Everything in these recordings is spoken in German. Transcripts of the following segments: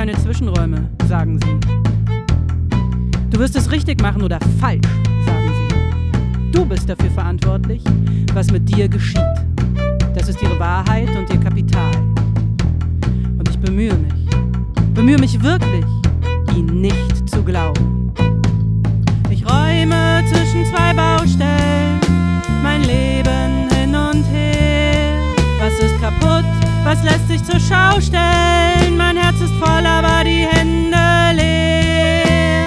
keine Zwischenräume, sagen sie. Du wirst es richtig machen oder falsch, sagen sie. Du bist dafür verantwortlich, was mit dir geschieht. Das ist ihre Wahrheit und ihr Kapital. Und ich bemühe mich wirklich, ihnen nicht zu glauben. Ich räume zwischen zwei Baustellen, mein Leben hin und her. Was ist kaputt, was lässt sich zur Schau stellen? Mein Herz ist voll, aber die Hände leer.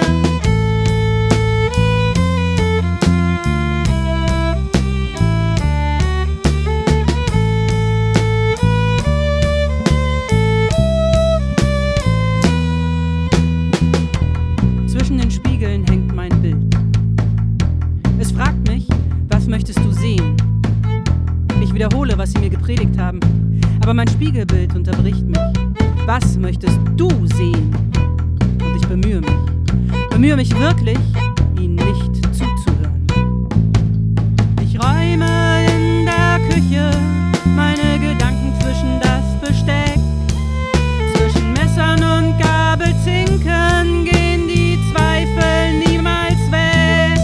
Zwischen den Spiegeln hängt mein Bild. Es fragt mich, was möchtest du sehen? Ich wiederhole, was sie mir gepredigt haben, aber mein Spiegelbild unterbricht mich. Was möchtest du sehen? Und ich bemühe mich wirklich, ihnen nicht zuzuhören. Ich räume in der Küche meine Gedanken zwischen das Besteck. Zwischen Messern und Gabelzinken gehen die Zweifel niemals weg.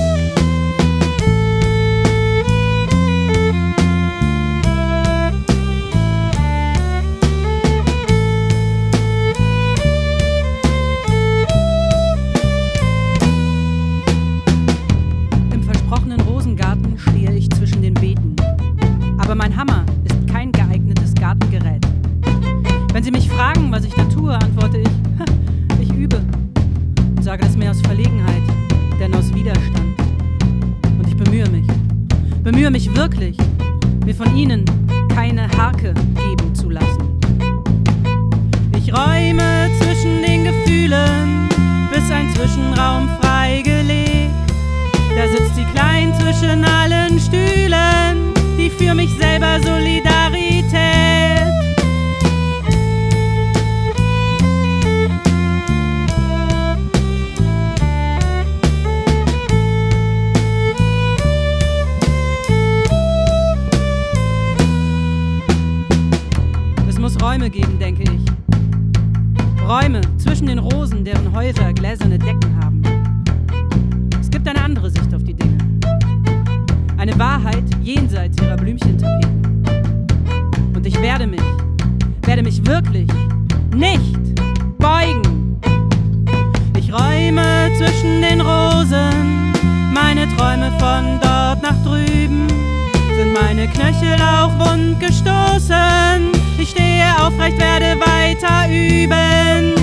Im versprochenen Rosengarten stehe ich zwischen den Beeten. Aber mein Hammer ist kein geeignetes Gartengerät. Wenn Sie mich fragen, was ich da tue, antworte ich, ich übe. Und sage das mehr aus Verlegenheit, denn aus Widerstand. Und ich bemühe mich wirklich, mir von Ihnen keine Harke geben zu lassen. Ich räume zwischen den Gefühlen, bis ein Zwischenraum freigelegt. Da sitzt sie klein zwischen allen Stühlen, die für mich selber Solidarität. Es muss Räume geben, denke ich. Räume zwischen den Rosen, deren Häuser gläserne Decken haben. Es gibt eine andere Sicht auf die Dinge. Eine Wahrheit jenseits ihrer Blümchentapeten. Und ich werde mich wirklich nicht beugen. Ich räume zwischen den Rosen, meine Träume von dort nach drüben. Sind meine Knöchel auch wund gestoßen? Ich stehe aufrecht, werde weiter üben.